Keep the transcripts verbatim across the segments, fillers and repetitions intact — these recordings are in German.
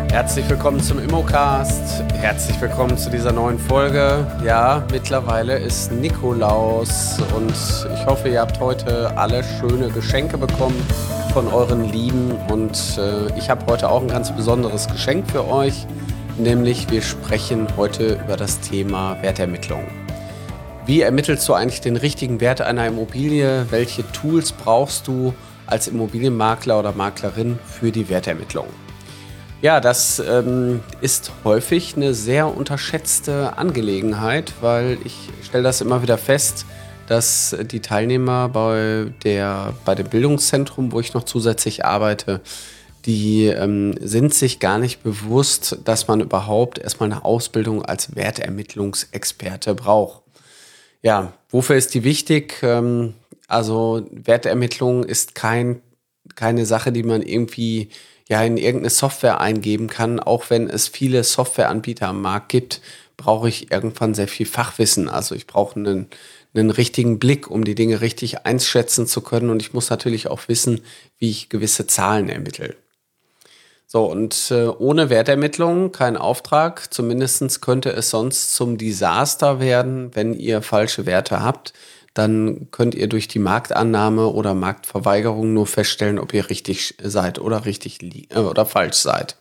Herzlich willkommen zum Immocast. Herzlich willkommen zu dieser neuen Folge. Ja, mittlerweile ist Nikolaus und ich hoffe, ihr habt heute alle schöne Geschenke bekommen von euren Lieben. Und äh, ich habe heute auch ein ganz besonderes Geschenk für euch, nämlich wir sprechen heute über das Thema Wertermittlung. Wie ermittelst du eigentlich den richtigen Wert einer Immobilie? Welche Tools brauchst du als Immobilienmakler oder Maklerin für die Wertermittlung? Ja, das ähm, ist häufig eine sehr unterschätzte Angelegenheit, weil ich stelle das immer wieder fest, dass die Teilnehmer bei, der, bei dem Bildungszentrum, wo ich noch zusätzlich arbeite, die ähm, sind sich gar nicht bewusst, dass man überhaupt erstmal eine Ausbildung als Wertermittlungsexperte braucht. Ja, wofür ist die wichtig? Ähm, also Wertermittlung ist kein, keine Sache, die man irgendwie ja in irgendeine Software eingeben kann. Auch wenn es viele Softwareanbieter am Markt gibt, brauche ich irgendwann sehr viel Fachwissen. Also ich brauche einen, einen richtigen Blick, um die Dinge richtig einschätzen zu können. Und ich muss natürlich auch wissen, wie ich gewisse Zahlen ermittle. So, und äh, ohne Wertermittlung kein Auftrag. Zumindest könnte es sonst zum Desaster werden, wenn ihr falsche Werte habt. Dann könnt ihr durch die Marktannahme oder Marktverweigerung nur feststellen, ob ihr richtig seid oder richtig li- äh, oder falsch seid.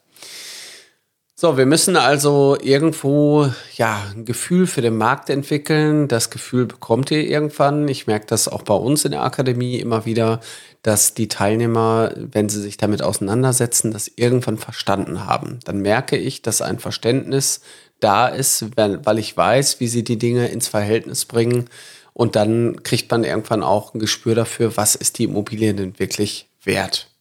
So, wir müssen also irgendwo ja ein Gefühl für den Markt entwickeln. Das Gefühl bekommt ihr irgendwann. Ich merke das auch bei uns in der Akademie immer wieder, dass die Teilnehmer, wenn sie sich damit auseinandersetzen, das irgendwann verstanden haben. Dann merke ich, dass ein Verständnis da ist, weil, weil ich weiß, wie sie die Dinge ins Verhältnis bringen. Und dann kriegt man irgendwann auch ein Gespür dafür, was ist die Immobilie denn wirklich wert.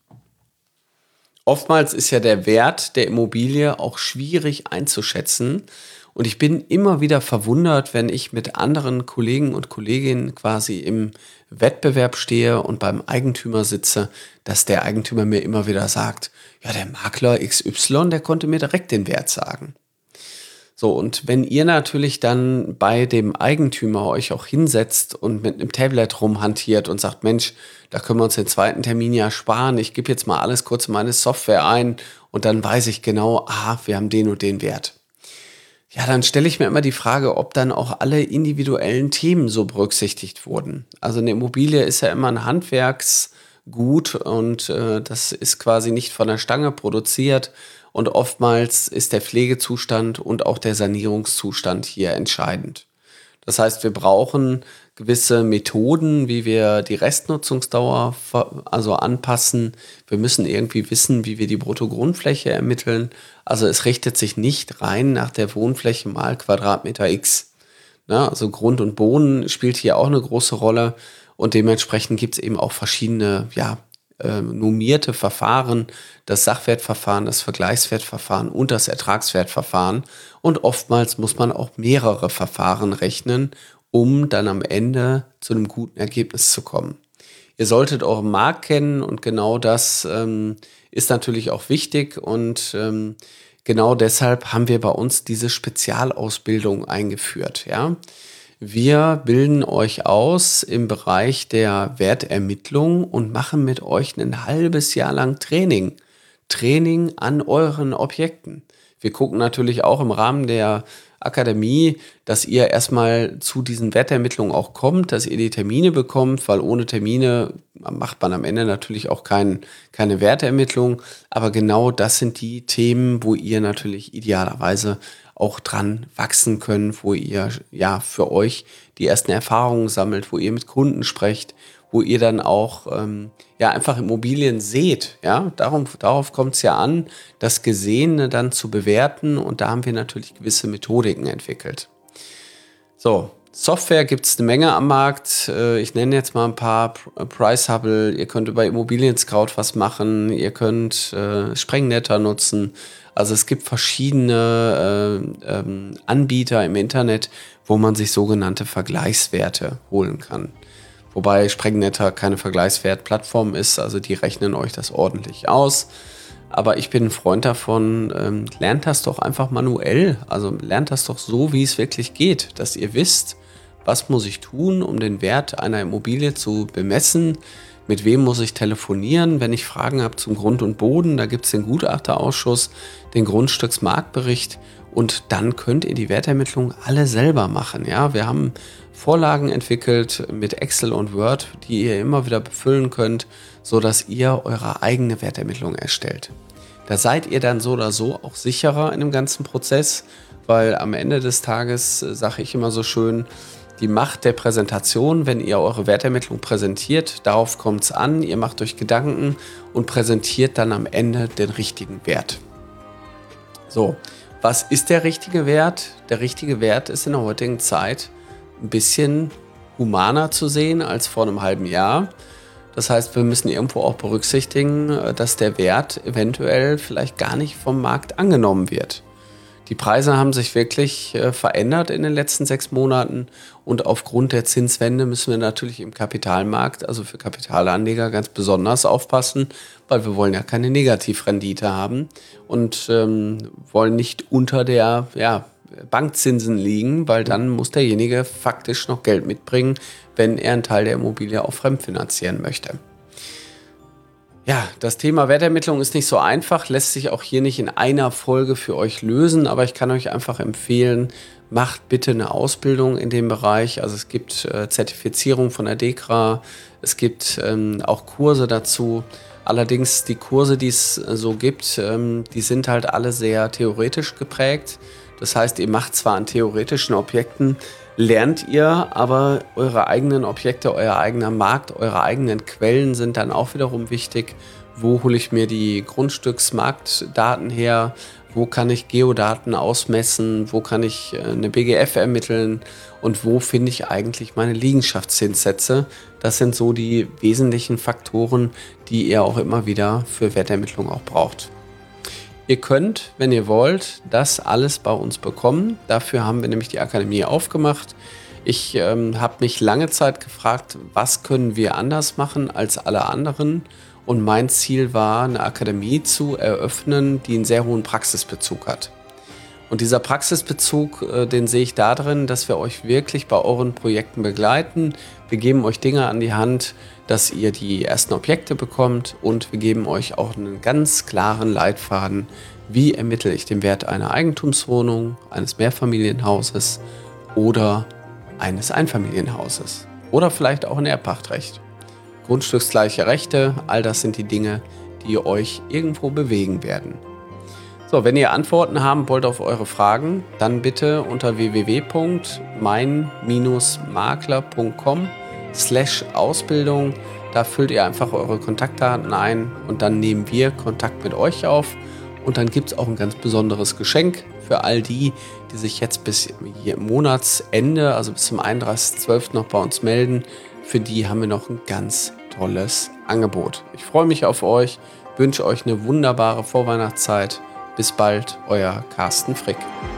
Oftmals ist ja der Wert der Immobilie auch schwierig einzuschätzen. Und ich bin immer wieder verwundert, wenn ich mit anderen Kollegen und Kolleginnen quasi im Wettbewerb stehe und beim Eigentümer sitze, dass der Eigentümer mir immer wieder sagt, ja, der Makler X Y, der konnte mir direkt den Wert sagen. So, und wenn ihr natürlich dann bei dem Eigentümer euch auch hinsetzt und mit einem Tablet rumhantiert und sagt, Mensch, da können wir uns den zweiten Termin ja sparen, ich gebe jetzt mal alles kurz in meine Software ein und dann weiß ich genau, aha, wir haben den und den Wert. Ja, dann stelle ich mir immer die Frage, ob dann auch alle individuellen Themen so berücksichtigt wurden. Also eine Immobilie ist ja immer ein Handwerksgut und äh, das ist quasi nicht von der Stange produziert. Und oftmals ist der Pflegezustand und auch der Sanierungszustand hier entscheidend. Das heißt, wir brauchen gewisse Methoden, wie wir die Restnutzungsdauer also anpassen. Wir müssen irgendwie wissen, wie wir die Bruttogrundfläche ermitteln. Also es richtet sich nicht rein nach der Wohnfläche mal Quadratmeter X. Ja, also Grund und Boden spielt hier auch eine große Rolle. Und dementsprechend gibt es eben auch verschiedene, ja, Äh, normierte Verfahren, das Sachwertverfahren, das Vergleichswertverfahren und das Ertragswertverfahren. Und oftmals muss man auch mehrere Verfahren rechnen, um dann am Ende zu einem guten Ergebnis zu kommen. Ihr solltet euren Markt kennen und genau das ähm, ist natürlich auch wichtig und ähm, genau deshalb haben wir bei uns diese Spezialausbildung eingeführt, ja. Wir bilden euch aus im Bereich der Wertermittlung und machen mit euch ein halbes Jahr lang Training. Training an euren Objekten. Wir gucken natürlich auch im Rahmen der Akademie, dass ihr erstmal zu diesen Wertermittlungen auch kommt, dass ihr die Termine bekommt, weil ohne Termine macht man am Ende natürlich auch kein, keine Wertermittlung. Aber genau das sind die Themen, wo ihr natürlich idealerweise auch dran wachsen können, wo ihr ja für euch die ersten Erfahrungen sammelt, wo ihr mit Kunden sprecht, wo ihr dann auch ähm, ja einfach Immobilien seht. Ja, darum, darauf kommt es ja an, das Gesehene dann zu bewerten und da haben wir natürlich gewisse Methodiken entwickelt. So, Software gibt es eine Menge am Markt. Ich nenne jetzt mal ein paar. Price Hubble, ihr könnt über Immobilien Scout was machen, ihr könnt äh, Sprengnetter nutzen. Also es gibt verschiedene äh, ähm, Anbieter im Internet, wo man sich sogenannte Vergleichswerte holen kann. Wobei Sprengnetter keine Vergleichswertplattform ist, also die rechnen euch das ordentlich aus. Aber ich bin ein Freund davon, ähm, lernt das doch einfach manuell. Also lernt das doch so, wie es wirklich geht, dass ihr wisst, was muss ich tun, um den Wert einer Immobilie zu bemessen, mit wem muss ich telefonieren, wenn ich Fragen habe zum Grund und Boden. Da gibt es den Gutachterausschuss, den Grundstücksmarktbericht und dann könnt ihr die Wertermittlung alle selber machen. Ja, wir haben Vorlagen entwickelt mit Excel und Word, die ihr immer wieder befüllen könnt, sodass ihr eure eigene Wertermittlung erstellt. Da seid ihr dann so oder so auch sicherer in dem ganzen Prozess, weil am Ende des Tages, äh, sage ich immer so schön, die Macht der Präsentation, wenn ihr eure Wertermittlung präsentiert, darauf kommt es an, ihr macht euch Gedanken und präsentiert dann am Ende den richtigen Wert. So, was ist der richtige Wert? Der richtige Wert ist in der heutigen Zeit ein bisschen humaner zu sehen als vor einem halben Jahr. Das heißt, wir müssen irgendwo auch berücksichtigen, dass der Wert eventuell vielleicht gar nicht vom Markt angenommen wird. Die Preise haben sich wirklich äh, verändert in den letzten sechs Monaten und aufgrund der Zinswende müssen wir natürlich im Kapitalmarkt, also für Kapitalanleger, ganz besonders aufpassen, weil wir wollen ja keine Negativrendite haben und ähm, wollen nicht unter der ja, Bankzinsen liegen, weil dann muss derjenige faktisch noch Geld mitbringen, wenn er einen Teil der Immobilie auch fremdfinanzieren möchte. Ja, das Thema Wertermittlung ist nicht so einfach, lässt sich auch hier nicht in einer Folge für euch lösen, aber ich kann euch einfach empfehlen, macht bitte eine Ausbildung in dem Bereich. Also es gibt äh, Zertifizierung von der DEKRA, es gibt ähm, auch Kurse dazu. Allerdings die Kurse, die es äh, so gibt, ähm, die sind halt alle sehr theoretisch geprägt. Das heißt, ihr macht zwar an theoretischen Objekten, lernt ihr, aber eure eigenen Objekte, euer eigener Markt, eure eigenen Quellen sind dann auch wiederum wichtig. Wo hole ich mir die Grundstücksmarktdaten her? Wo kann ich Geodaten ausmessen? Wo kann ich eine B G F ermitteln? Und wo finde ich eigentlich meine Liegenschaftszinssätze? Das sind so die wesentlichen Faktoren, die ihr auch immer wieder für Wertermittlung auch braucht. Ihr könnt, wenn ihr wollt, das alles bei uns bekommen. Dafür haben wir nämlich die Akademie aufgemacht. Ich ähm, habe mich lange Zeit gefragt, was können wir anders machen als alle anderen? Und mein Ziel war, eine Akademie zu eröffnen, die einen sehr hohen Praxisbezug hat. Und dieser Praxisbezug, äh, den sehe ich darin, dass wir euch wirklich bei euren Projekten begleiten. Wir geben euch Dinge an die Hand, dass ihr die ersten Objekte bekommt und wir geben euch auch einen ganz klaren Leitfaden, wie ermittle ich den Wert einer Eigentumswohnung, eines Mehrfamilienhauses oder eines Einfamilienhauses oder vielleicht auch ein Erbpachtrecht. Grundstücksgleiche Rechte, all das sind die Dinge, die euch irgendwo bewegen werden. So, wenn ihr Antworten haben wollt auf eure Fragen, dann bitte unter w w w punkt mein makler punkt com slash Ausbildung. Da füllt ihr einfach eure Kontaktdaten ein und dann nehmen wir Kontakt mit euch auf. Und dann gibt es auch ein ganz besonderes Geschenk für all die, die sich jetzt bis Monatsende, also bis zum einunddreißigsten zwölften noch bei uns melden. Für die haben wir noch ein ganz tolles Angebot. Ich freue mich auf euch, wünsche euch eine wunderbare Vorweihnachtszeit. Bis bald, euer Carsten Frick.